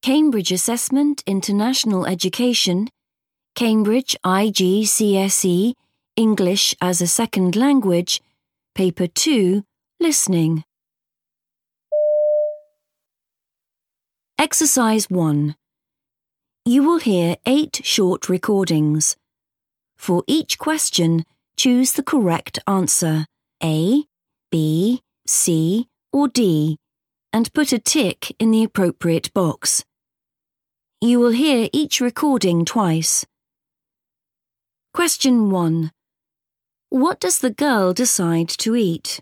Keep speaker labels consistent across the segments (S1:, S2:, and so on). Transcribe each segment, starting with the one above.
S1: Cambridge Assessment International Education, Cambridge IGCSE, English as a Second Language, Paper 2, Listening. Exercise 1. You will hear 8 short recordings. For each question, choose the correct answer, A, B, C, or D, and put a tick in the appropriate box. You will hear each recording twice. Question 1. What does the girl decide to eat?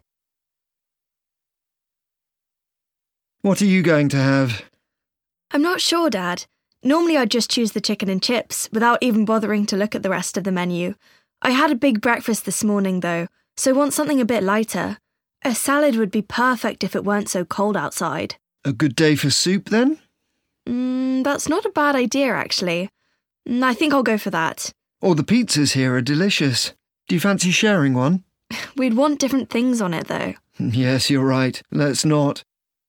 S2: What are you going to have?
S3: I'm not sure, Dad. Normally I'd just choose the chicken and chips without even bothering to look at the rest of the menu. I had a big breakfast this morning, though, so want something a bit lighter. A salad would be perfect if it weren't so cold outside.
S2: A good day for soup, then?
S3: That's not a bad idea, actually. I think I'll go for that.
S2: Oh, the pizzas here are delicious. Do you fancy sharing one?
S3: We'd want different things on it, though.
S2: Yes, you're right. Let's not.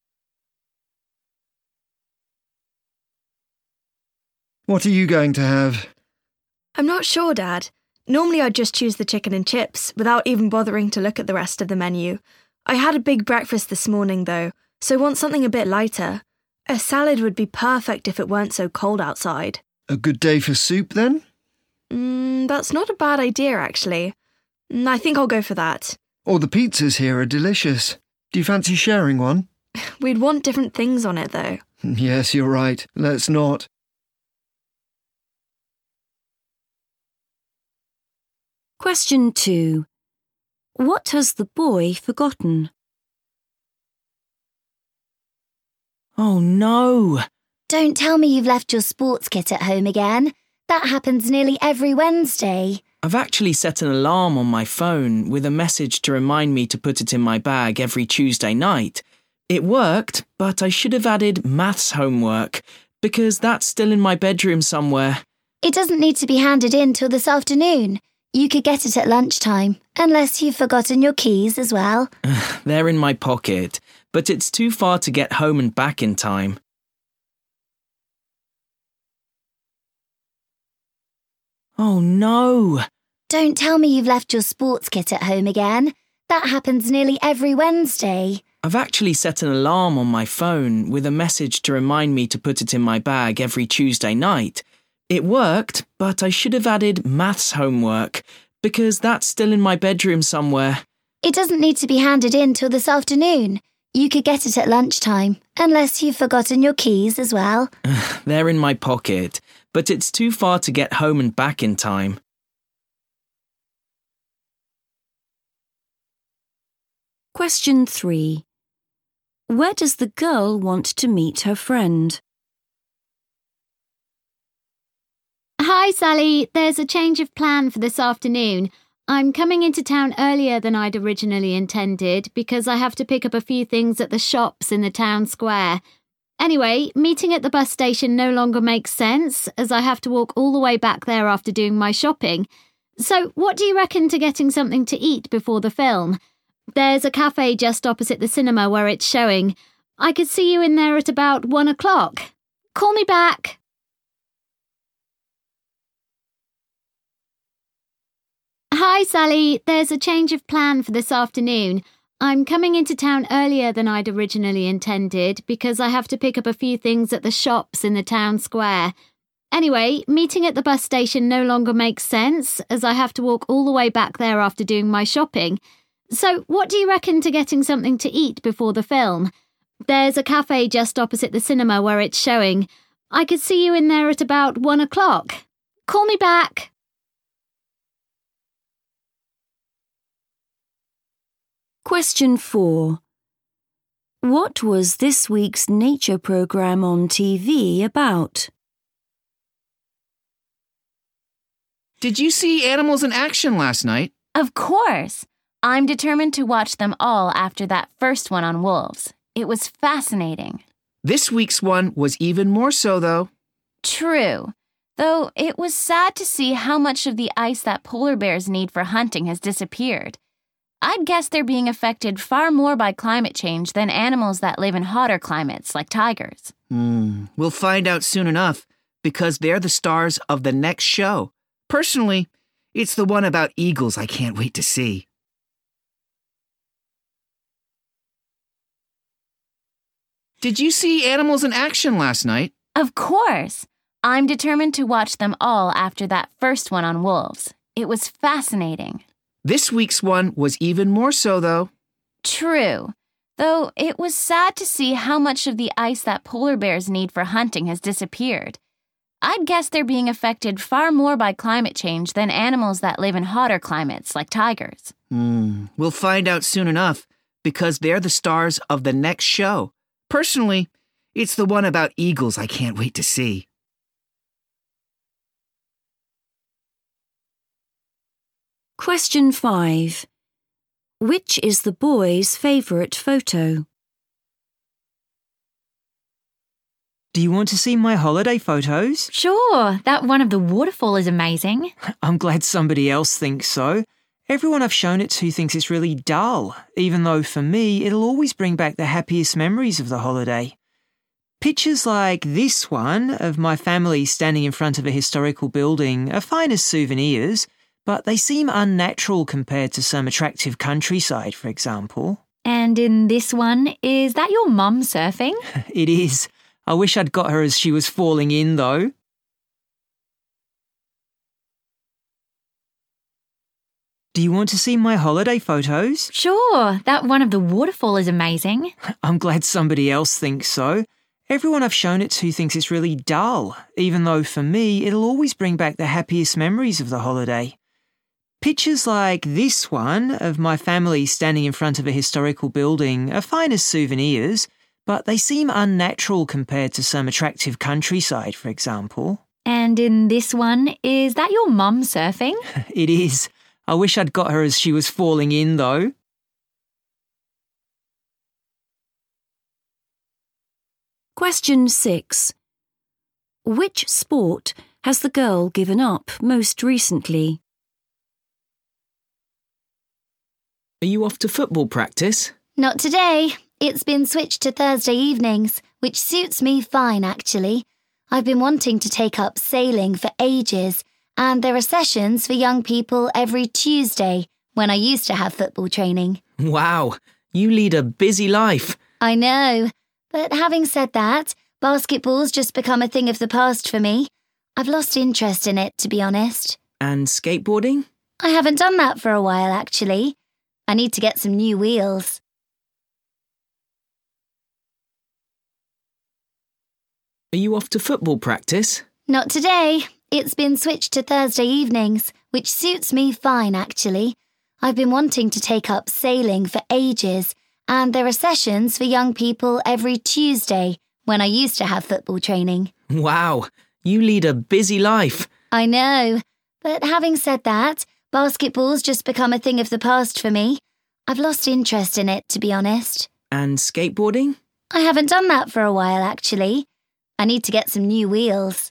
S2: What are you going to have?
S3: I'm not sure, Dad. Normally I'd just choose the chicken and chips without even bothering to look at the rest of the menu. I had a big breakfast this morning, though, so want something a bit lighter. A salad would be perfect if it weren't so cold outside.
S2: A good day for soup, then?
S3: That's not a bad idea, actually. I think I'll go for that.
S2: Oh, the pizzas here are delicious. Do you fancy sharing one?
S3: We'd want different things on it, though.
S2: Yes, you're right. Let's not.
S1: Question 2. What has the boy forgotten?
S4: Oh no!
S5: Don't tell me you've left your sports kit at home again. That happens nearly every Wednesday.
S4: I've actually set an alarm on my phone with a message to remind me to put it in my bag every Tuesday night. It worked, but I should have added maths homework, because that's still in my bedroom somewhere.
S5: It doesn't need to be handed in till this afternoon. You could get it at lunchtime, unless you've forgotten your keys as well.
S4: They're in my pocket, but it's too far to get home and back in time. Oh no!
S5: Don't tell me you've left your sports kit at home again. That happens nearly every Wednesday.
S4: I've actually set an alarm on my phone with a message to remind me to put it in my bag every Tuesday night. It worked, but I should have added maths homework, because that's still in my bedroom somewhere.
S5: It doesn't need to be handed in till this afternoon. You could get it at lunchtime, unless you've forgotten your keys as well.
S4: They're in my pocket, but it's too far to get home and back in time.
S1: Question 3. Where does the girl want to meet her friend?
S6: Hi, Sally. There's a change of plan for this afternoon. I'm coming into town earlier than I'd originally intended because I have to pick up a few things at the shops in the town square. Anyway, meeting at the bus station no longer makes sense as I have to walk all the way back there after doing my shopping. So what do you reckon to getting something to eat before the film? There's a cafe just opposite the cinema where it's showing. I could see you in there at about 1 o'clock. Call me back. Hi, Sally. There's a change of plan for this afternoon. I'm coming into town earlier than I'd originally intended because I have to pick up a few things at the shops in the town square. Anyway, meeting at the bus station no longer makes sense as I have to walk all the way back there after doing my shopping. So what do you reckon to getting something to eat before the film? There's a cafe just opposite the cinema where it's showing. I could see you in there at about 1 o'clock. Call me back.
S1: Question 4. What was this week's nature programme on TV about?
S7: Did you see animals in action last night?
S8: Of course. I'm determined to watch them all after that first one on wolves. It was fascinating.
S7: This week's one was even more so, though.
S8: True. Though it was sad to see how much of the ice that polar bears need for hunting has disappeared. I'd guess they're being affected far more by climate change than animals that live in hotter climates like tigers.
S7: We'll find out soon enough, because they're the stars of the next show. Personally, it's the one about eagles I can't wait to see. Did you see Animals in Action last night?
S8: Of course! I'm determined to watch them all after that first one on wolves. It was fascinating.
S7: This week's one was even more so, though.
S8: True. Though it was sad to see how much of the ice that polar bears need for hunting has disappeared. I'd guess they're being affected far more by climate change than animals that live in hotter climates like tigers.
S7: We'll find out soon enough, because they're the stars of the next show. Personally, it's the one about eagles I can't wait to see.
S1: Question 5. Which is the boy's favourite photo?
S9: Do you want to see my holiday photos?
S10: Sure, that one of the waterfall is amazing.
S9: I'm glad somebody else thinks so. Everyone I've shown it to thinks it's really dull, even though for me it'll always bring back the happiest memories of the holiday. Pictures like this one of my family standing in front of a historical building are fine as souvenirs, but they seem unnatural compared to some attractive countryside, for example.
S10: And in this one, is that your mum surfing?
S9: It is. I wish I'd got her as she was falling in, though. Do you want to see my holiday photos?
S10: Sure, that one of the waterfall is amazing.
S9: I'm glad somebody else thinks so. Everyone I've shown it to thinks it's really dull, even though for me it'll always bring back the happiest memories of the holiday. Pictures like this one of my family standing in front of a historical building are fine as souvenirs, but they seem unnatural compared to some attractive countryside, for example.
S10: And in this one, is that your mum surfing?
S9: It is. I wish I'd got her as she was falling in, though.
S1: Question 6. Which sport has the girl given up most recently?
S4: Are you off to football practice?
S5: Not today. It's been switched to Thursday evenings, which suits me fine, actually. I've been wanting to take up sailing for ages, and there are sessions for young people every Tuesday, when I used to have football training.
S4: Wow, you lead a busy life.
S5: I know, but having said that, basketball's just become a thing of the past for me. I've lost interest in it, to be honest.
S4: And skateboarding?
S5: I haven't done that for a while, actually. I need to get some new wheels.
S4: Are you off to football practice?
S5: Not today. It's been switched to Thursday evenings, which suits me fine, actually. I've been wanting to take up sailing for ages, and there are sessions for young people every Tuesday, when I used to have football training.
S4: Wow, you lead a busy life.
S5: I know, but having said that, basketball's just become a thing of the past for me. I've lost interest in it, to be honest.
S4: And skateboarding?
S5: I haven't done that for a while, actually. I need to get some new wheels.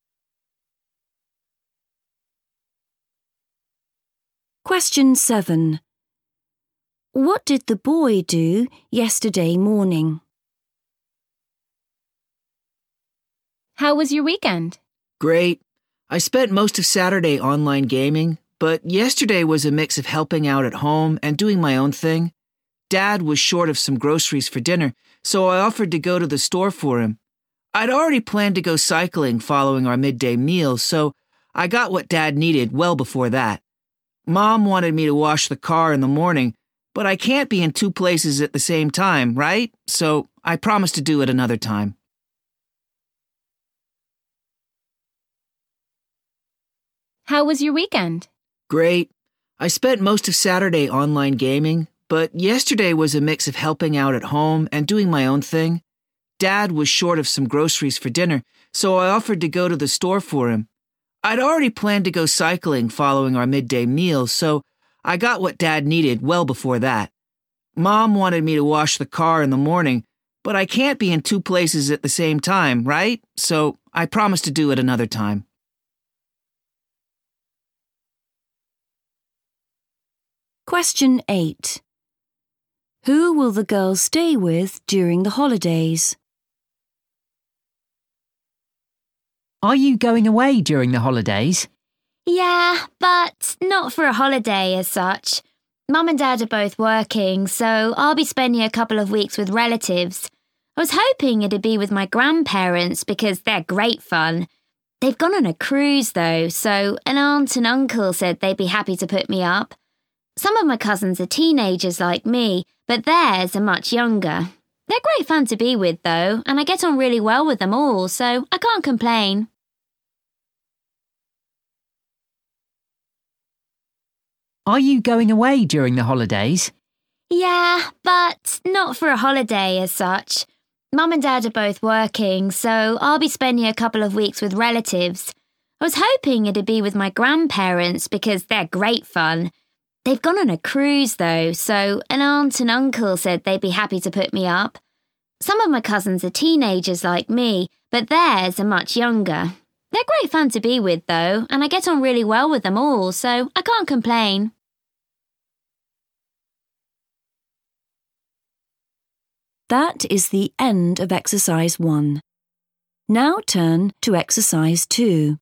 S1: Question 7. What did the boy do yesterday morning?
S8: How was your weekend?
S7: Great. I spent most of Saturday online gaming, but yesterday was a mix of helping out at home and doing my own thing. Dad was short of some groceries for dinner, so I offered to go to the store for him. I'd already planned to go cycling following our midday meal, so I got what Dad needed well before that. Mom wanted me to wash the car in the morning, but I can't be in two places at the same time, right? So I promised to do it another time.
S8: How was your weekend?
S7: Great. I spent most of Saturday online gaming, but yesterday was a mix of helping out at home and doing my own thing. Dad was short of some groceries for dinner, so I offered to go to the store for him. I'd already planned to go cycling following our midday meal, so I got what Dad needed well before that. Mom wanted me to wash the car in the morning, but I can't be in two places at the same time, right? So I promised to do it another time.
S1: Question 8. Who will the girls stay with during the holidays?
S11: Are you going away during the holidays?
S5: Yeah, but not for a holiday as such. Mum and Dad are both working, so I'll be spending a couple of weeks with relatives. I was hoping it'd be with my grandparents because they're great fun. They've gone on a cruise though, so an aunt and uncle said they'd be happy to put me up. Some of my cousins are teenagers like me, but theirs are much younger. They're great fun to be with though, and I get on really well with them all, so I can't complain.
S11: Are you going away during the holidays?
S5: Yeah, but not for a holiday as such. Mum and Dad are both working, so I'll be spending a couple of weeks with relatives. I was hoping it'd be with my grandparents because they're great fun. They've gone on a cruise though, so an aunt and uncle said they'd be happy to put me up. Some of my cousins are teenagers like me, but theirs are much younger. They're great fun to be with though, and I get on really well with them all, so I can't complain.
S1: That is the end of exercise 1. Now turn to exercise 2.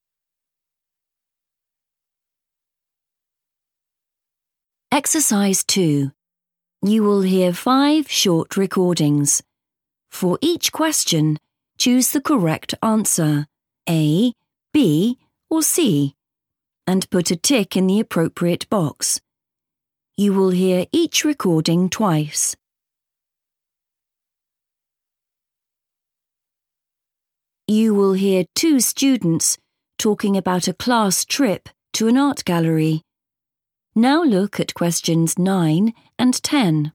S1: Exercise 2. You will hear 5 short recordings. For each question, choose the correct answer, A, B, or C, and put a tick in the appropriate box. You will hear each recording twice. You will hear 2 students talking about a class trip to an art gallery. Now look at questions 9 and 10.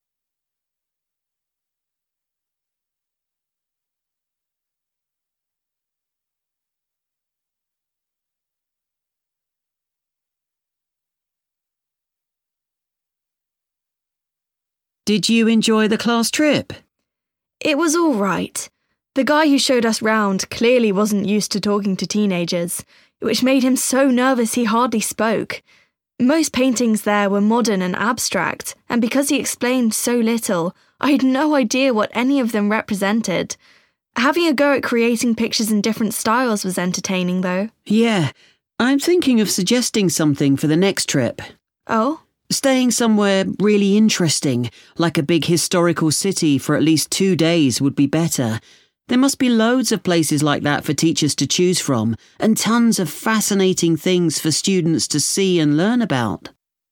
S7: Did you enjoy the class trip?
S3: It was all right. The guy who showed us round clearly wasn't used to talking to teenagers, which made him so nervous he hardly spoke. Most paintings there were modern and abstract, and because he explained so little, I had no idea what any of them represented. Having a go at creating pictures in different styles was entertaining, though.
S7: Yeah, I'm thinking of suggesting something for the next trip.
S3: Oh?
S7: Staying somewhere really interesting, like a big historical city for at least 2 days would be better. There must be loads of places like that for teachers to choose from, and tons of fascinating things for students to see and learn about.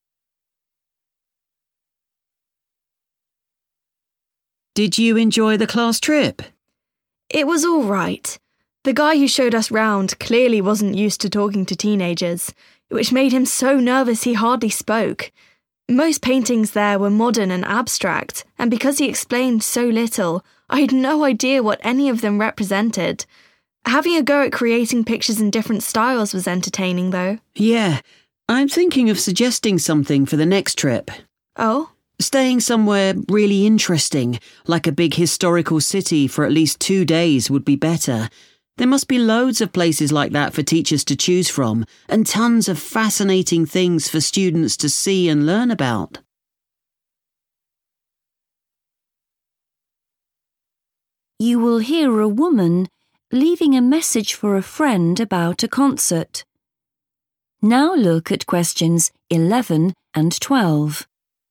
S7: Did you enjoy the class trip?
S3: It was all right. The guy who showed us round clearly wasn't used to talking to teenagers, which made him so nervous he hardly spoke. Most paintings there were modern and abstract, and because he explained so little, I had no idea what any of them represented. Having a go at creating pictures in different styles was entertaining, though.
S7: Yeah, I'm thinking of suggesting something for the next trip.
S3: Oh?
S7: Staying somewhere really interesting, like a big historical city for at least 2 days would be better. There must be loads of places like that for teachers to choose from, and tons of fascinating things for students to see and learn about.
S1: You will hear a woman leaving a message for a friend about a concert. Now look at questions 11 and 12.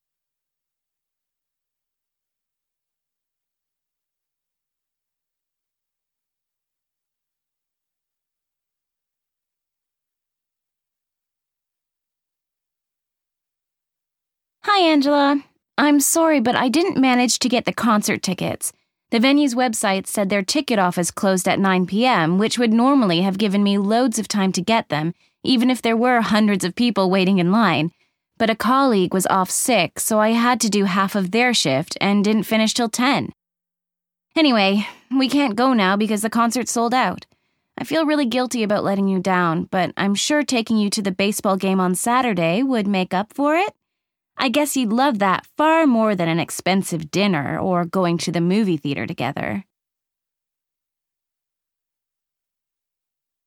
S8: Hi, Angela. I'm sorry, but I didn't manage to get the concert tickets. The venue's website said their ticket office closed at 9 p.m., which would normally have given me loads of time to get them, even if there were hundreds of people waiting in line. But a colleague was off sick, so I had to do half of their shift and didn't finish till 10. Anyway, we can't go now because the concert's sold out. I feel really guilty about letting you down, but I'm sure taking you to the baseball game on Saturday would make up for it. I guess you'd love that far more than an expensive dinner or going to the movie theater together.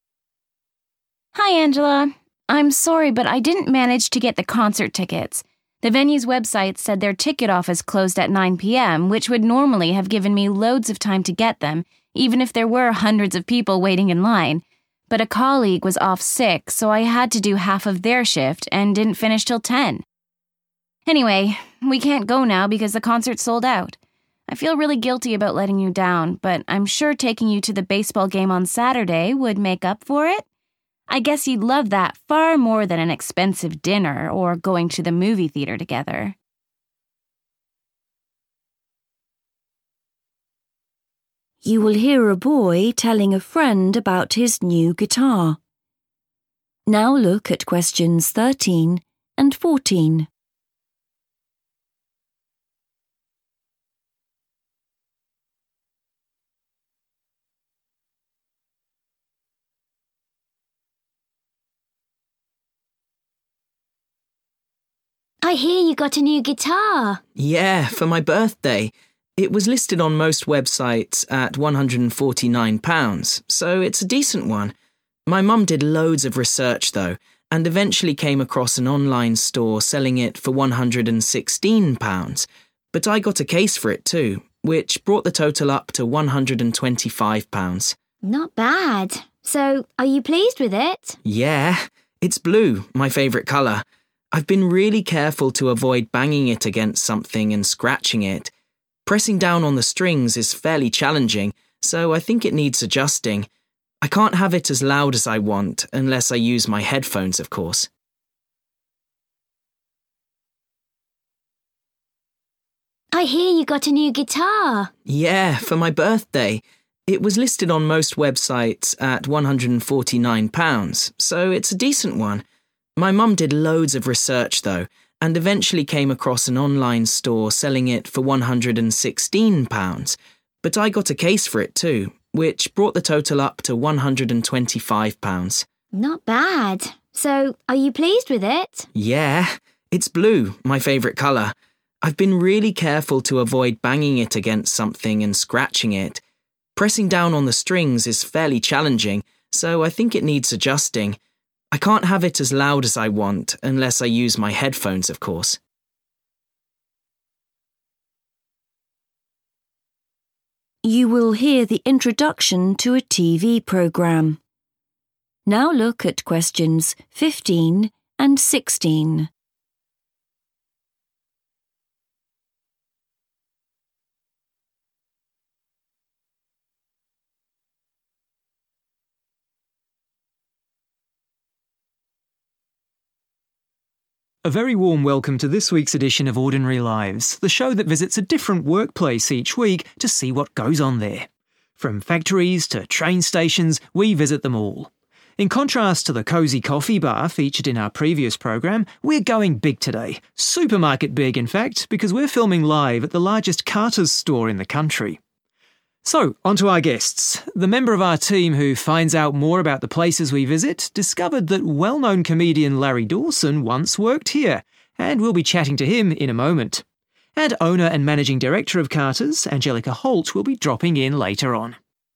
S8: Hi, Angela. I'm sorry, but I didn't manage to get the concert tickets. The venue's website said their ticket office closed at 9 p.m., which would normally have given me loads of time to get them, even if there were hundreds of people waiting in line. But a colleague was off sick, so I had to do half of their shift and didn't finish till 10. Anyway, we can't go now because the concert's sold out. I feel really guilty about letting you down, but I'm sure taking you to the baseball game on Saturday would make up for it. I guess you'd love that far more than an expensive dinner or going to the movie theater together.
S1: You will hear a boy telling a friend about his new guitar. Now look at questions 13 and 14.
S5: I hear you got a new guitar.
S4: Yeah, for my birthday. It was listed on most websites at £149, so it's a decent one. My mum did loads of research though, and eventually came across an online store selling it for £116. But I got a case for it too, which brought the total up to £125.
S5: Not bad. So, are you pleased with it?
S4: Yeah, it's blue, my favourite colour. I've been really careful to avoid banging it against something and scratching it. Pressing down on the strings is fairly challenging, so I think it needs adjusting. I can't have it as loud as I want, unless I use my headphones, of course.
S5: I hear you got a new guitar.
S4: Yeah, for my birthday. It was listed on most websites at £149, so it's a decent one. My mum did loads of research though, and eventually came across an online store selling it for £116. But I got a case for it too, which brought the total up to £125.
S5: Not bad. So, are you pleased with it?
S4: Yeah, it's blue, my favourite colour. I've been really careful to avoid banging it against something and scratching it. Pressing down on the strings is fairly challenging, so I think it needs adjusting. I can't have it as loud as I want, unless I use my headphones, of course.
S1: You will hear the introduction to a TV programme. Now look at questions 15 and 16.
S9: A very warm welcome to this week's edition of Ordinary Lives, the show that visits a different workplace each week to see what goes on there. From factories to train stations, we visit them all. In contrast to the cosy coffee bar featured in our previous programme, we're going big today. Supermarket big, in fact, because we're filming live at the largest Carter's store in the country. So, on to our guests. The member of our team who finds out more about the places we visit discovered that well-known comedian Larry Dawson once worked here, and we'll be chatting to him in a moment. And owner and managing director of Carter's, Angelica Holt, will be dropping in later on.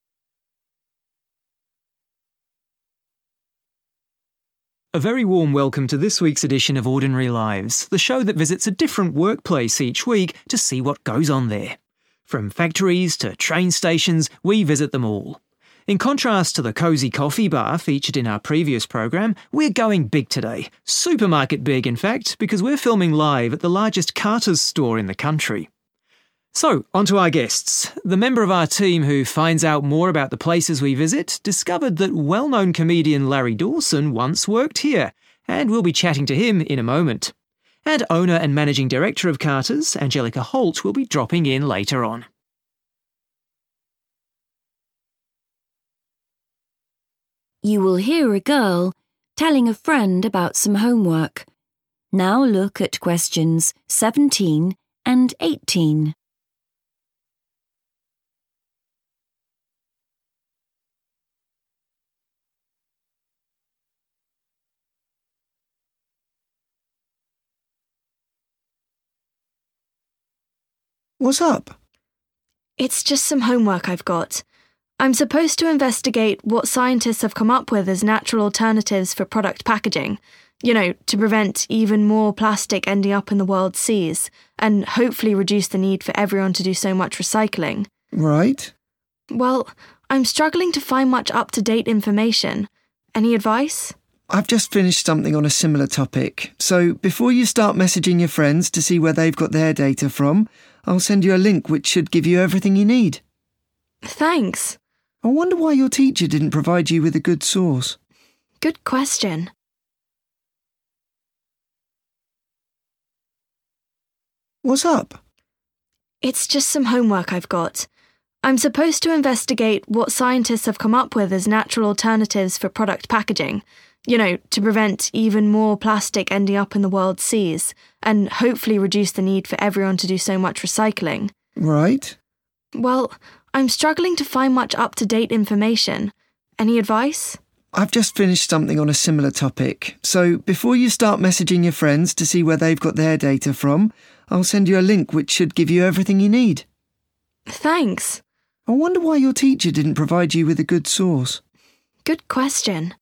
S9: A very warm welcome to this week's edition of Ordinary Lives, the show that visits a different workplace each week to see what goes on there. From factories to train stations, we visit them all. In contrast to the cosy coffee bar featured in our previous programme, we're going big today. Supermarket big, in fact, because we're filming live at the largest Carter's store in the country. So, on to our guests. The member of our team who finds out more about the places we visit discovered that well-known comedian Larry Dawson once worked here, and we'll be chatting to him in a moment. And owner and managing director of Carter's, Angelica Holt, will be dropping in later on.
S1: You will hear a girl telling a friend about some homework. Now look at questions 17 and 18.
S2: What's up?
S3: It's just some homework I've got. I'm supposed to investigate what scientists have come up with as natural alternatives for product packaging. To prevent even more plastic ending up in the world's seas and hopefully reduce the need for everyone to do so much recycling.
S2: Right.
S3: Well, I'm struggling to find much up-to-date information. Any advice?
S2: I've just finished something on a similar topic, so before you start messaging your friends to see where they've got their data from, I'll send you a link which should give you everything you need.
S3: Thanks.
S2: I wonder why your teacher didn't provide you with a good source.
S3: Good question.
S2: What's up?
S3: It's just some homework I've got. I'm supposed to investigate what scientists have come up with as natural alternatives for product packaging, to prevent even more plastic ending up in the world's seas and hopefully reduce the need for everyone to do so much recycling.
S2: Right.
S3: Well, I'm struggling to find much up-to-date information. Any advice?
S2: I've just finished something on a similar topic, so before you start messaging your friends to see where they've got their data from, I'll send you a link which should give you everything you need.
S3: Thanks.
S2: I wonder why your teacher didn't provide you with a good source.
S3: Good question.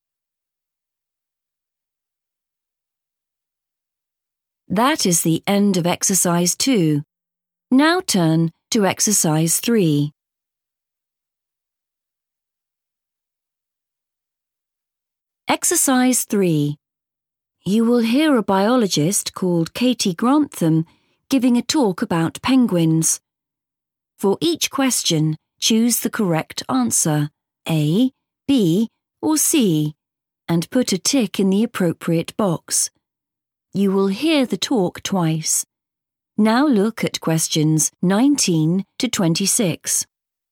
S1: That is the end of exercise 2. Now turn to exercise 3. Exercise 3. You will hear a biologist called Katie Grantham giving a talk about penguins. For each question, choose the correct answer, A, B, or C, and put a tick in the appropriate box. You will hear the talk twice. Now look at questions 19 to 26.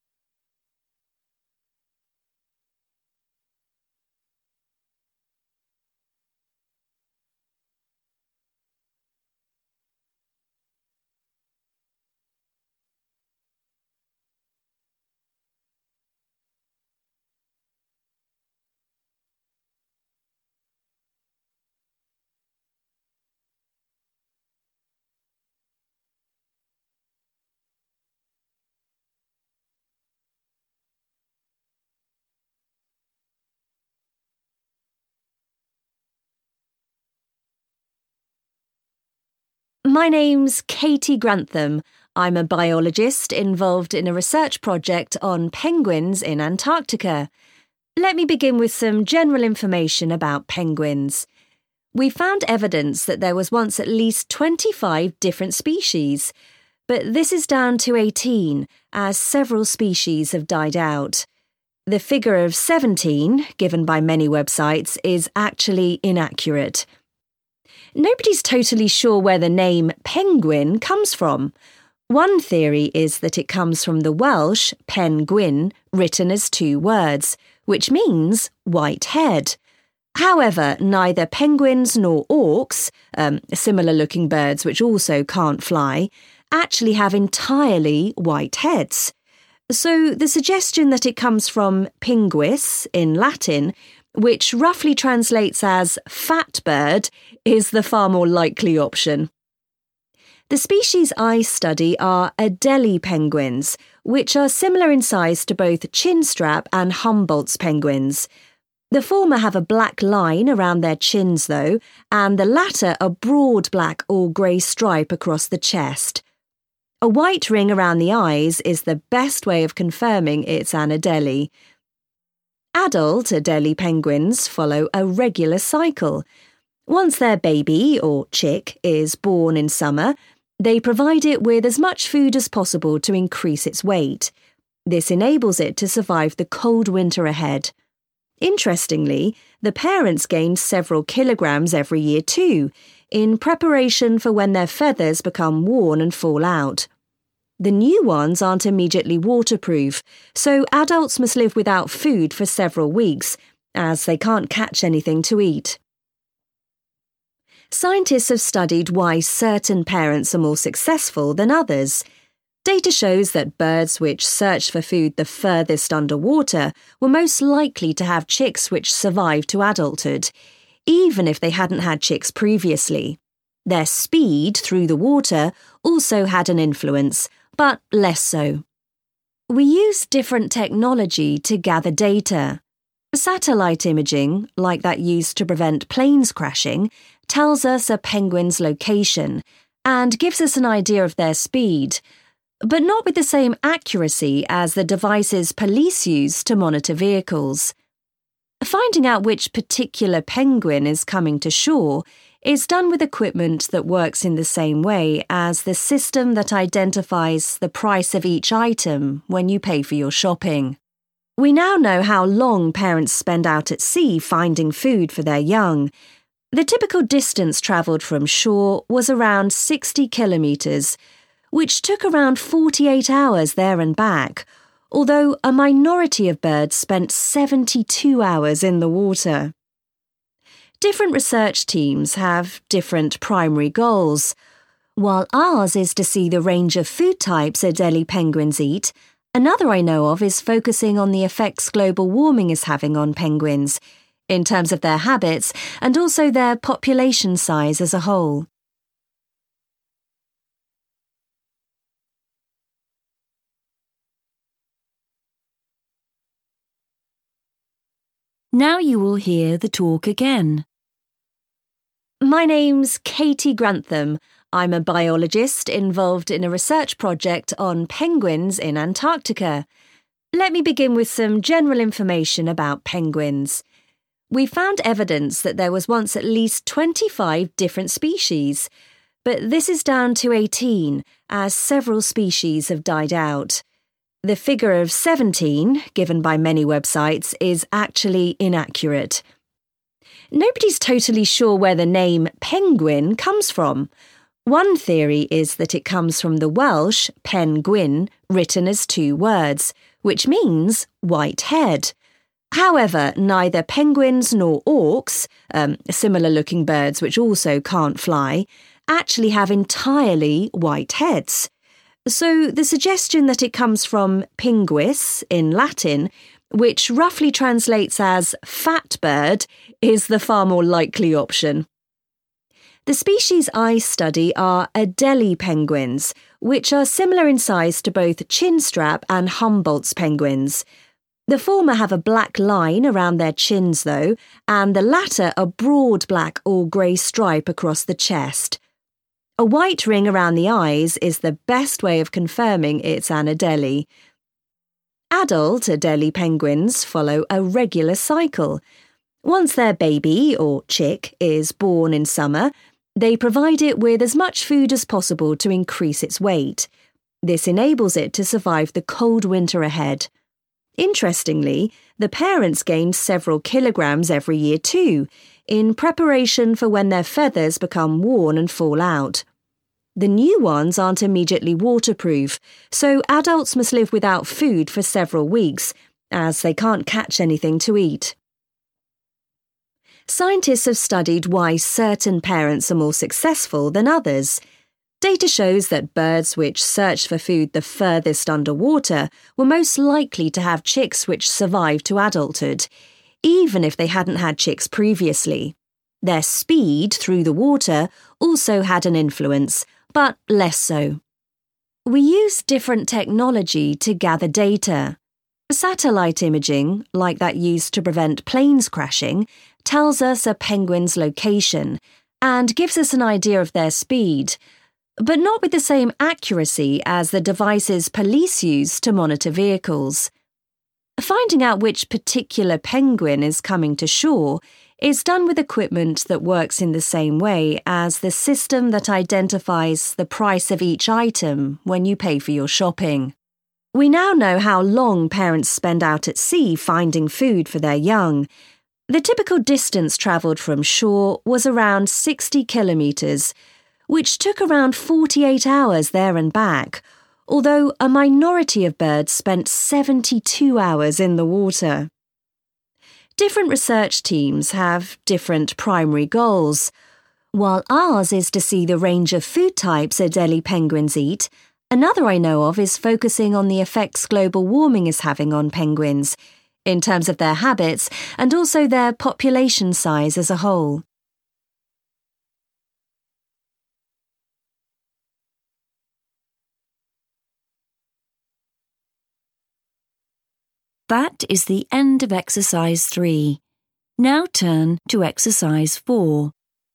S12: My name's Katie Grantham. I'm a biologist involved in a research project on penguins in Antarctica. Let me begin with some general information about penguins. We found evidence that there was once at least 25 different species, but this is down to 18 as several species have died out. The figure of 17, given by many websites, is actually inaccurate. Nobody's totally sure where the name penguin comes from. One theory is that it comes from the Welsh pen gwyn, written as 2 words, which means white head. However, neither penguins nor auks, similar-looking birds which also can't fly, actually have entirely white heads. So the suggestion that it comes from pinguis in Latin, which roughly translates as fat bird, is the far more likely option. The species I study are Adelie penguins, which are similar in size to both chinstrap and Humboldt's penguins. The former have a black line around their chins, though, and the latter a broad black or grey stripe across the chest. A white ring around the eyes is the best way of confirming it's an Adelie. Adult Adelie penguins follow a regular cycle. Once their baby, or chick, is born in summer, they provide it with as much food as possible to increase its weight. This enables it to survive the cold winter ahead. Interestingly, the parents gain several kilograms every year too, in preparation for when their feathers become worn and fall out. The new ones aren't immediately waterproof, so adults must live without food for several weeks, as they can't catch anything to eat. Scientists have studied why certain parents are more successful than others. Data shows that birds which searched for food the furthest underwater were most likely to have chicks which survived to adulthood, even if they hadn't had chicks previously. Their speed through the water also had an influence, but less so. We use different technology to gather data. Satellite imaging, like that used to prevent planes crashing, tells us a penguin's location and gives us an idea of their speed, but not with the same accuracy as the devices police use to monitor vehicles. Finding out which particular penguin is coming to shore is done with equipment that works in the same way as the system that identifies the price of each item when you pay for your shopping. We now know how long parents spend out at sea finding food for their young. The typical distance travelled from shore was around 60 kilometres, which took around 48 hours there and back, although a minority of birds spent 72 hours in the water. Different research teams have different primary goals. While ours is to see the range of food types Adelie penguins eat, another I know of is focusing on the effects global warming is having on penguins, in terms of their habits and also their population size as a whole.
S1: Now you will hear the talk again.
S12: My name's Katie Grantham. I'm a biologist involved in a research project on penguins in Antarctica. Let me begin with some general information about penguins. We found evidence that there was once at least 25 different species, but this is down to 18 as several species have died out. The figure of 17, given by many websites, is actually inaccurate. Nobody's totally sure where the name penguin comes from. One theory is that it comes from the Welsh pen gwyn, written as two words, which means white head. However, neither penguins nor auks, similar-looking birds which also can't fly, actually have entirely white heads. So the suggestion that it comes from pinguis in Latin, which roughly translates as fat bird, is the far more likely option. The species I study are Adelie penguins, which are similar in size to both chinstrap and Humboldt's penguins. The former have a black line around their chins, though, and the latter a broad black or grey stripe across the chest. A white ring around the eyes is the best way of confirming it's an Adelie. Adult Adelie penguins follow a regular cycle. Once their baby, or chick, is born in summer, they provide it with as much food as possible to increase its weight. This enables it to survive the cold winter ahead. Interestingly, the parents gain several kilograms every year too, in preparation for when their feathers become worn and fall out. The new ones aren't immediately waterproof, so adults must live without food for several weeks, as they can't catch anything to eat. Scientists have studied why certain parents are more successful than others. Data shows that birds which searched for food the furthest underwater were most likely to have chicks which survived to adulthood, even if they hadn't had chicks previously. Their speed through the water also had an influence, but less so. We use different technology to gather data. Satellite imaging, like that used to prevent planes crashing, tells us a penguin's location and gives us an idea of their speed, but not with the same accuracy as the devices police use to monitor vehicles. Finding out which particular penguin is coming to shore is done with equipment that works in the same way as the system that identifies the price of each item when you pay for your shopping. We now know how long parents spend out at sea finding food for their young. The typical distance travelled from shore was around 60 kilometres, which took around 48 hours there and back, although a minority of birds spent 72 hours in the water. Different research teams have different primary goals. While ours is to see the range of food types Adelie penguins eat, another I know of is focusing on the effects global warming is having on penguins, in terms of their habits and also their population size as a whole.
S1: That is the end of exercise 3. Now turn to exercise 4.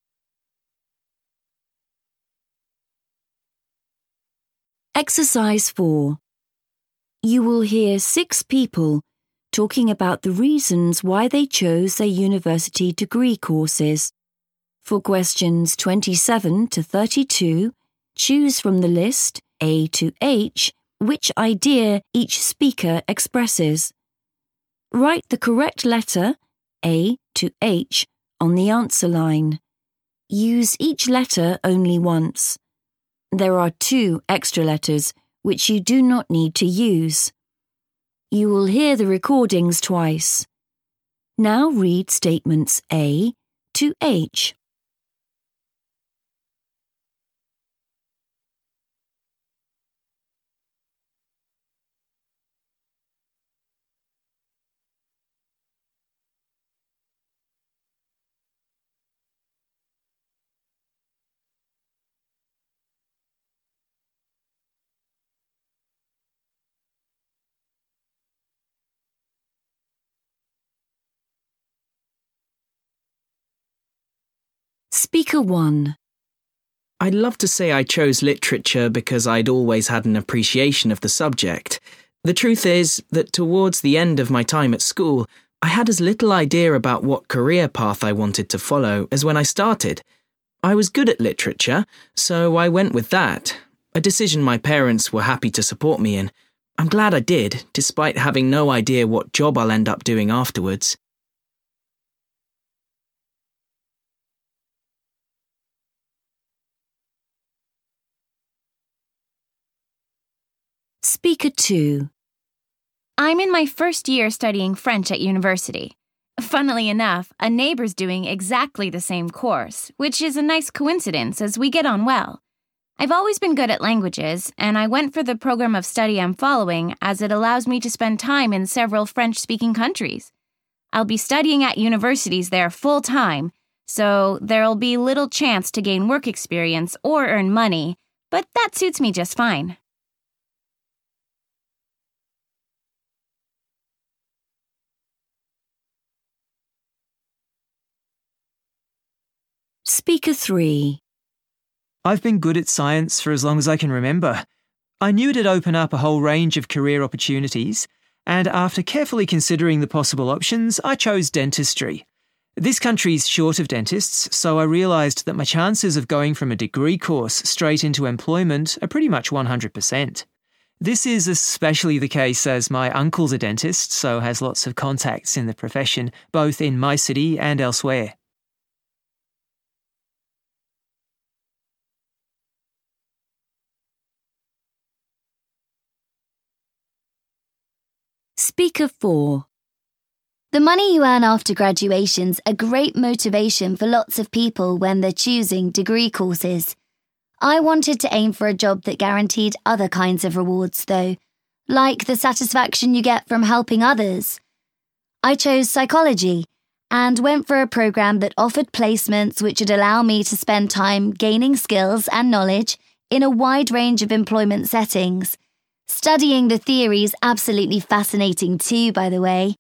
S1: Exercise 4. You will hear 6 people talking about the reasons why they chose their university degree courses. For questions 27 to 32, choose from the list A to H which idea each speaker expresses. Write the correct letter, A to H, on the answer line. Use each letter only once. There are 2 extra letters which you do not need to use. You will hear the recordings twice. Now read statements A to H. Speaker 1.
S4: I'd love to say I chose literature because I'd always had an appreciation of the subject. The truth is that towards the end of my time at school, I had as little idea about what career path I wanted to follow as when I started. I was good at literature, so I went with that, a decision my parents were happy to support me in. I'm glad I did, despite having no idea what job I'll end up doing afterwards.
S1: Speaker 2.
S8: I'm in my first year studying French at university. Funnily enough, a neighbor's doing exactly the same course, which is a nice coincidence as we get on well. I've always been good at languages, and I went for the program of study I'm following as it allows me to spend time in several French-speaking countries. I'll be studying at universities there full-time, so there'll be little chance to gain work experience or earn money, but that suits me just fine.
S1: Speaker 3.
S9: I've been good at science for as long as I can remember. I knew it'd open up a whole range of career opportunities, and after carefully considering the possible options, I chose dentistry. This country's short of dentists, so I realised that my chances of going from a degree course straight into employment are pretty much 100%. This is especially the case as my uncle's a dentist, so has lots of contacts in the profession, both in my city and elsewhere.
S1: Speaker 4.
S5: The money you earn after graduation's a great motivation for lots of people when they're choosing degree courses. I wanted to aim for a job that guaranteed other kinds of rewards, though, like the satisfaction you get from helping others. I chose psychology and went for a program that offered placements which would allow me to spend time gaining skills and knowledge in a wide range of employment settings. Studying the theory is absolutely fascinating too, by the way.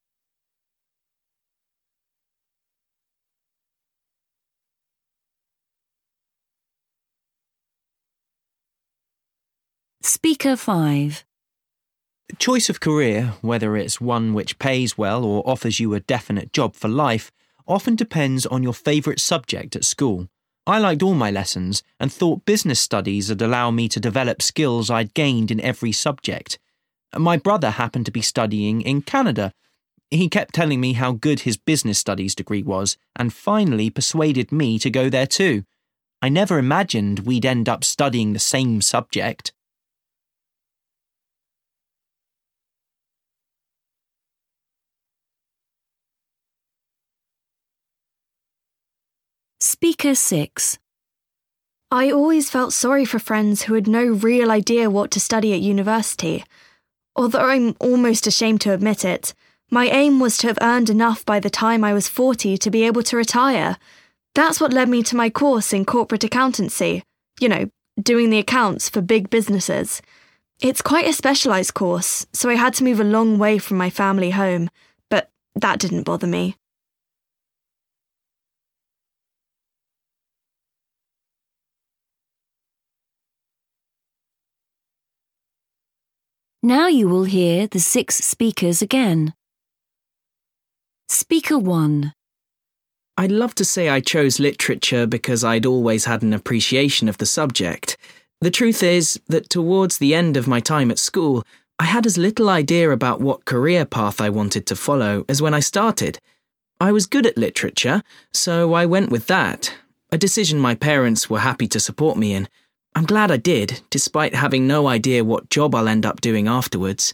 S1: Speaker 5.
S13: Choice of career, whether it's one which pays well or offers you a definite job for life, often depends on your favourite subject at school. I liked all my lessons and thought business studies would allow me to develop skills I'd gained in every subject. My brother happened to be studying in Canada. He kept telling me how good his business studies degree was and finally persuaded me to go there too. I never imagined we'd end up studying the same subject.
S1: Speaker 6.
S3: I always felt sorry for friends who had no real idea what to study at university. Although I'm almost ashamed to admit it, my aim was to have earned enough by the time I was 40 to be able to retire. That's what led me to my course in corporate accountancy. You know, doing the accounts for big businesses. It's quite a specialised course, so I had to move a long way from my family home, but that didn't bother me.
S1: Now you will hear the 6 speakers again. Speaker 1.
S4: I'd love to say I chose literature because I'd always had an appreciation of the subject. The truth is that towards the end of my time at school, I had as little idea about what career path I wanted to follow as when I started. I was good at literature, so I went with that, a decision my parents were happy to support me in. I'm glad I did, despite having no idea what job I'll end up doing afterwards.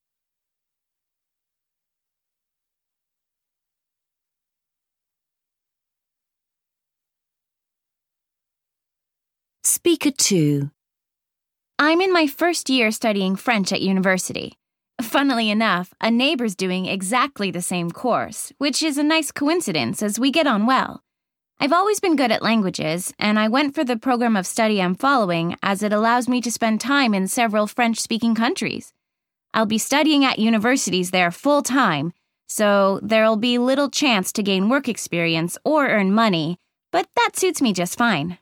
S1: Speaker 2.
S8: I'm in my first year studying French at university. Funnily enough, a neighbor's doing exactly the same course, which is a nice coincidence as we get on well. I've always been good at languages, and I went for the program of study I'm following as it allows me to spend time in several French-speaking countries. I'll be studying at universities there full-time, so there'll be little chance to gain work experience or earn money, but that suits me just fine.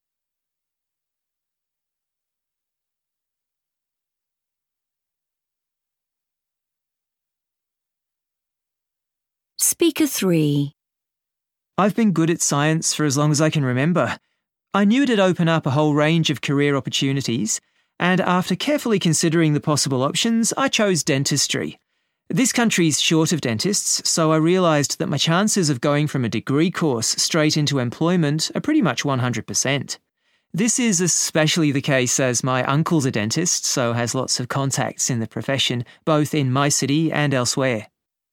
S1: Speaker 3.
S9: I've been good at science for as long as I can remember. I knew it'd open up a whole range of career opportunities, and after carefully considering the possible options, I chose dentistry. This country's short of dentists, so I realised that my chances of going from a degree course straight into employment are pretty much 100%. This is especially the case as my uncle's a dentist, so has lots of contacts in the profession, both in my city and elsewhere.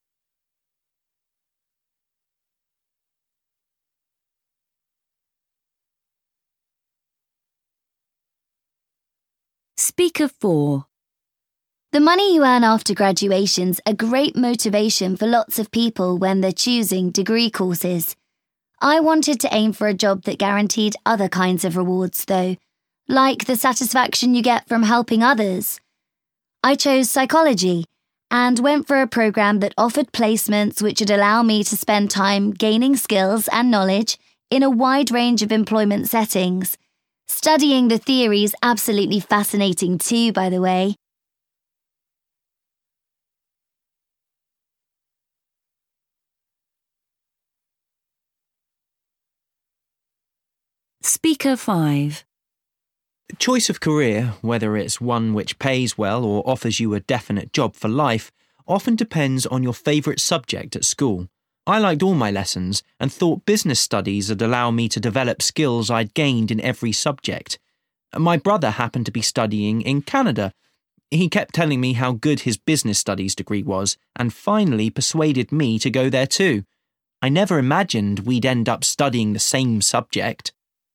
S1: Speaker 4.
S5: The money you earn after graduation's a great motivation for lots of people when they're choosing degree courses. I wanted to aim for a job that guaranteed other kinds of rewards, though, like the satisfaction you get from helping others. I chose psychology and went for a program that offered placements which would allow me to spend time gaining skills and knowledge in a wide range of employment settings. Studying the theory is absolutely fascinating too, by the way.
S1: Speaker 5.
S13: Choice of career, whether it's one which pays well or offers you a definite job for life, often depends on your favourite subject at school. I liked all my lessons and thought business studies would allow me to develop skills I'd gained in every subject. My brother happened to be studying in Canada. He kept telling me how good his business studies degree was and finally persuaded me to go there too. I never imagined we'd end up studying the same subject.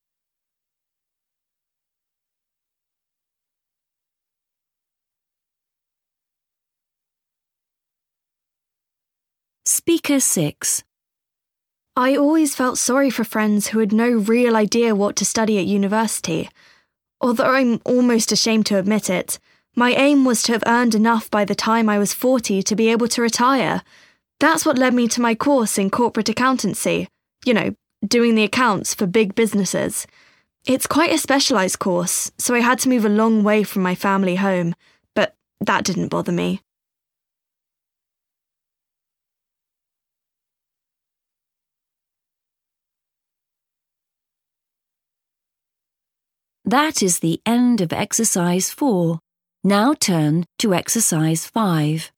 S1: Speaker 6.
S3: I always felt sorry for friends who had no real idea what to study at university. Although I'm almost ashamed to admit it, my aim was to have earned enough by the time I was 40 to be able to retire. That's what led me to my course in corporate accountancy. You know, doing the accounts for big businesses. It's quite a specialised course, so I had to move a long way from my family home, but that didn't bother me.
S1: That is the end of exercise 4. Now turn to exercise 5.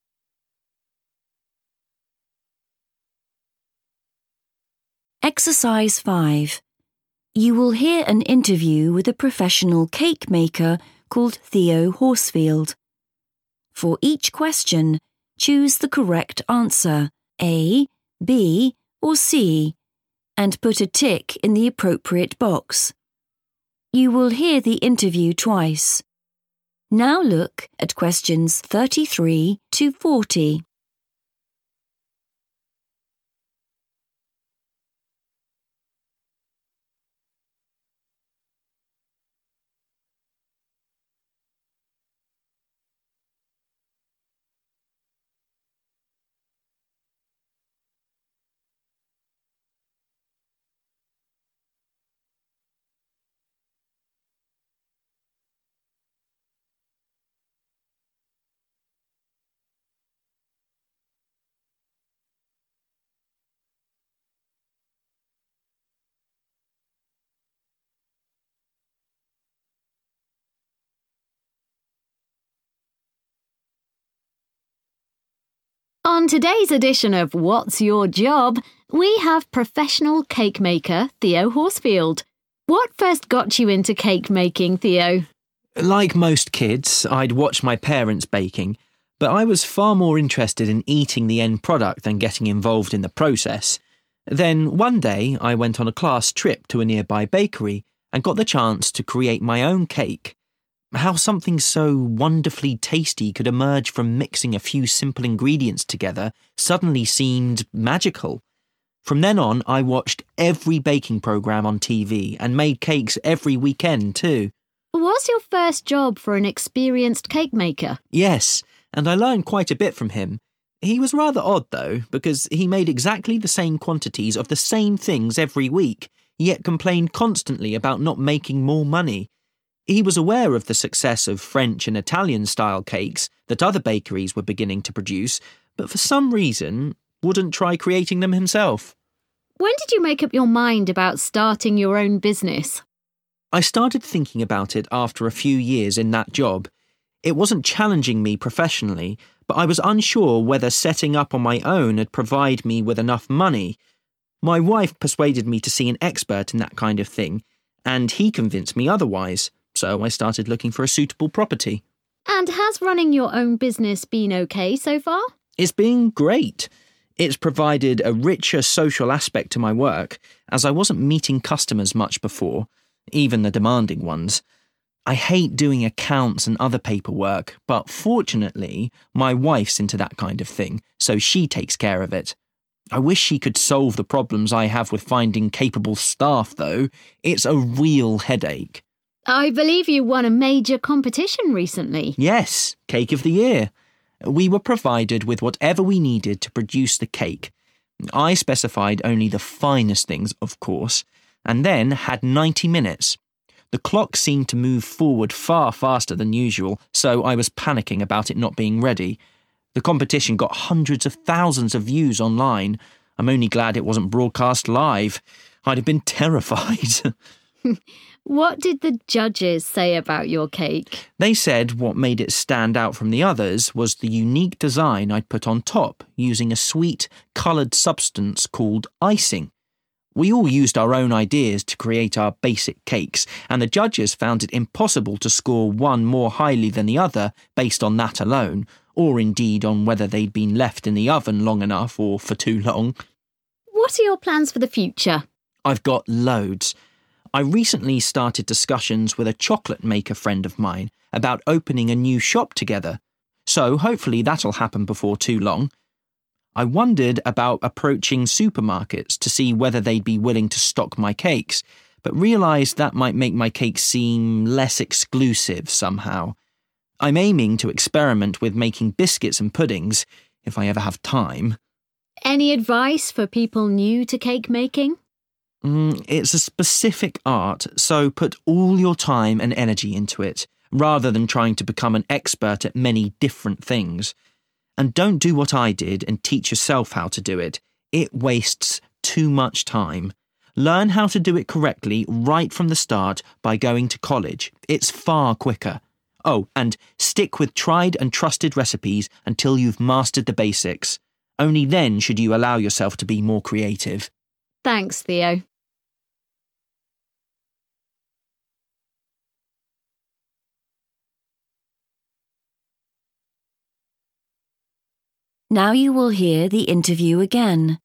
S1: Exercise 5. You will hear an interview with a professional cake maker called Theo Horsfield. For each question, choose the correct answer, A, B, or C, and put a tick in the appropriate box. You will hear the interview twice. Now look at questions 33 to 40.
S6: On today's edition of What's Your Job, we have professional cake maker Theo Horsfield. What first got you into cake making, Theo?
S13: Like most kids, I'd watch my parents baking, but I was far more interested in eating the end product than getting involved in the process. Then one day I went on a class trip to a nearby bakery and got the chance to create my own cake. How something so wonderfully tasty could emerge from mixing a few simple ingredients together suddenly seemed magical. From then on, I watched every baking programme on TV and made cakes every weekend too.
S6: Was your first job for an experienced cake maker?
S13: Yes, and I learned quite a bit from him. He was rather odd though, because he made exactly the same quantities of the same things every week, yet complained constantly about not making more money. He was aware of the success of French and Italian-style cakes that other bakeries were beginning to produce, but for some reason wouldn't try creating them himself.
S6: When did you make up your mind about starting your own business?
S13: I started thinking about it after a few years in that job. It wasn't challenging me professionally, but I was unsure whether setting up on my own would provide me with enough money. My wife persuaded me to see an expert in that kind of thing, and he convinced me otherwise. So I started looking for a suitable property.
S6: And has running your own business been okay so far?
S13: It's been great. It's provided a richer social aspect to my work, as I wasn't meeting customers much before, even the demanding ones. I hate doing accounts and other paperwork, but fortunately, my wife's into that kind of thing, so she takes care of it. I wish she could solve the problems I have with finding capable staff, though. It's a real headache.
S6: I believe you won a major competition recently.
S13: Yes, Cake of the Year. We were provided with whatever we needed to produce the cake. I specified only the finest things, of course, and then had 90 minutes. The clock seemed to move forward far faster than usual, so I was panicking about it not being ready. The competition got hundreds of thousands of views online. I'm only glad it wasn't broadcast live. I'd have been terrified.
S6: What did the judges say about your cake?
S13: They said what made it stand out from the others was the unique design I'd put on top using a sweet, coloured substance called icing. We all used our own ideas to create our basic cakes, and the judges found it impossible to score one more highly than the other based on that alone, or indeed on whether they'd been left in the oven long enough or for too long.
S6: What are your plans for the future?
S13: I've got loads. I recently started discussions with a chocolate maker friend of mine about opening a new shop together, so hopefully that'll happen before too long. I wondered about approaching supermarkets to see whether they'd be willing to stock my cakes, but realised that might make my cakes seem less exclusive somehow. I'm aiming to experiment with making biscuits and puddings, if I ever have time.
S6: Any advice for people new to cake making?
S13: It's a specific art, so put all your time and energy into it, rather than trying to become an expert at many different things. And don't do what I did and teach yourself how to do it. It wastes too much time. Learn how to do it correctly right from the start by going to college. It's far quicker. Oh, and stick with tried and trusted recipes until you've mastered the basics. Only then should you allow yourself to be more creative.
S6: Thanks, Theo.
S1: Now you will hear the interview again.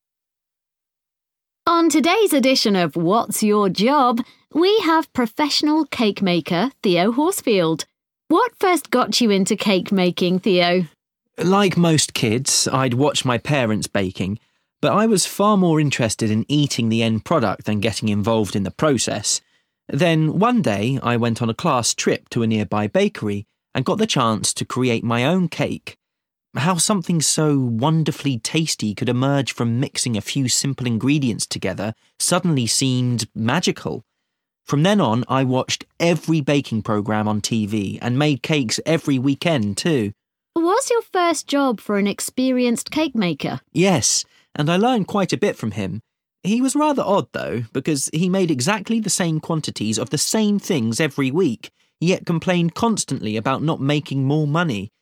S6: On today's edition of What's Your Job, we have professional cake maker Theo Horsfield. What first got you into cake making, Theo?
S13: Like most kids, I'd watch my parents baking, but I was far more interested in eating the end product than getting involved in the process. Then one day I went on a class trip to a nearby bakery and got the chance to create my own cake. How something so wonderfully tasty could emerge from mixing a few simple ingredients together suddenly seemed magical. From then on, I watched every baking programme on TV and made cakes every weekend too.
S6: Was your first job for an experienced cake maker?
S13: Yes, and I learned quite a bit from him. He was rather odd though, because he made exactly the same quantities of the same things every week, yet complained constantly about not making more money.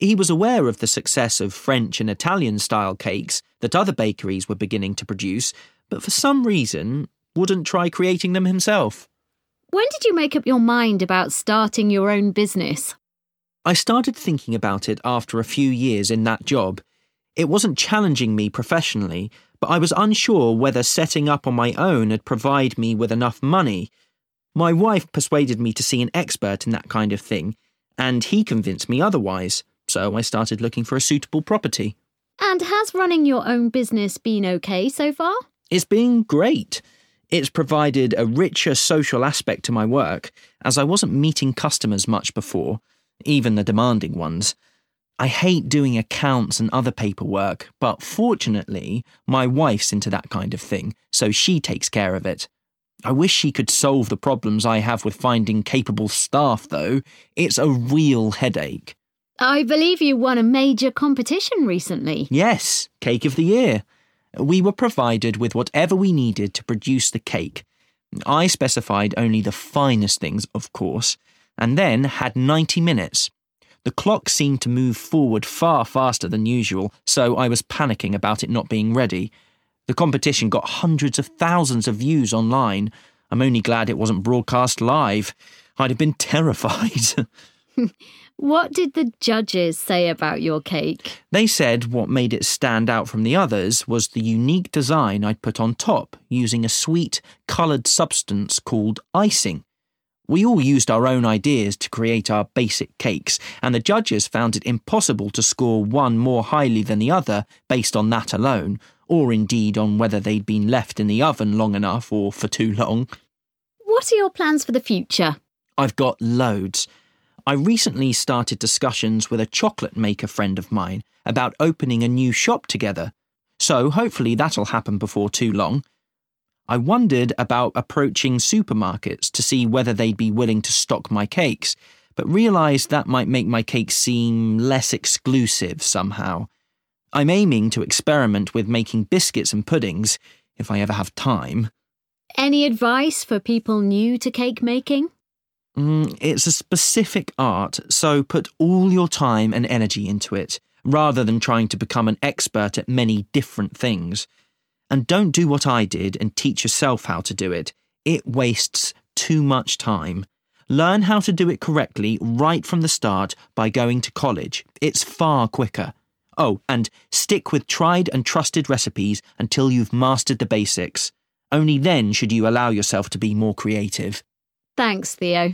S13: He was aware of the success of French and Italian-style cakes that other bakeries were beginning to produce, but for some reason wouldn't try creating them himself.
S6: When did you make up your mind about starting your own business?
S13: I started thinking about it after a few years in that job. It wasn't challenging me professionally, but I was unsure whether setting up on my own would provide me with enough money. My wife persuaded me to see an expert in that kind of thing, and he convinced me otherwise, so I started looking for a suitable property.
S6: And has running your own business been okay so far?
S13: It's been great. It's provided a richer social aspect to my work, as I wasn't meeting customers much before, even the demanding ones. I hate doing accounts and other paperwork, but fortunately, my wife's into that kind of thing, so she takes care of it. I wish she could solve the problems I have with finding capable staff, though. It's a real headache.
S6: I believe you won a major competition recently.
S13: Yes, Cake of the Year. We were provided with whatever we needed to produce the cake. I specified only the finest things, of course, and then had 90 minutes. The clock seemed to move forward far faster than usual, so I was panicking about it not being ready. The competition got hundreds of thousands of views online. I'm only glad it wasn't broadcast live. I'd have been terrified.
S6: What did the judges say about your cake?
S13: They said what made it stand out from the others was the unique design I'd put on top using a sweet, coloured substance called icing. We all used our own ideas to create our basic cakes, and the judges found it impossible to score one more highly than the other based on that alone, or indeed on whether they'd been left in the oven long enough or for too long.
S6: What are your plans for the future?
S13: I've got loads. I recently started discussions with a chocolate maker friend of mine about opening a new shop together, so hopefully that'll happen before too long. I wondered about approaching supermarkets to see whether they'd be willing to stock my cakes, but realised that might make my cakes seem less exclusive somehow. I'm aiming to experiment with making biscuits and puddings, if I ever have time.
S6: Any advice for people new to cake making?
S13: It's a specific art, so put all your time and energy into it, rather than trying to become an expert at many different things. And don't do what I did and teach yourself how to do it. It wastes too much time. Learn how to do it correctly right from the start by going to college. It's far quicker. Oh, and stick with tried and trusted recipes until you've mastered the basics. Only then should you allow yourself to be more creative.
S6: Thanks, Theo.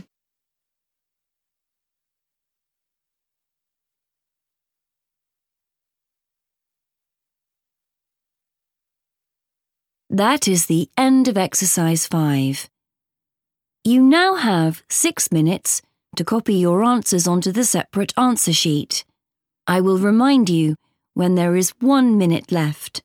S1: That is the end of exercise 5. You now have 6 minutes to copy your answers onto the separate answer sheet. I will remind you when there is 1 minute left.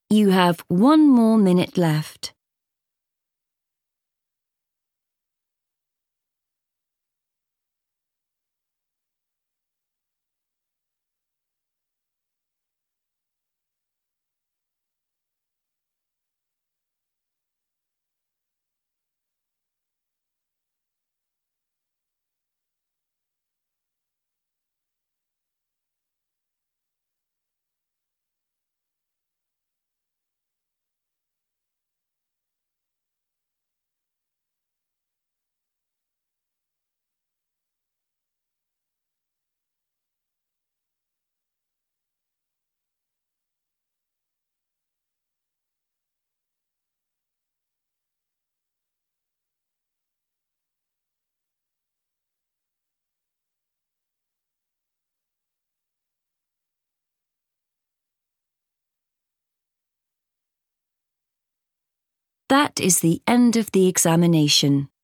S1: You have 1 more minute left. That is the end of the examination.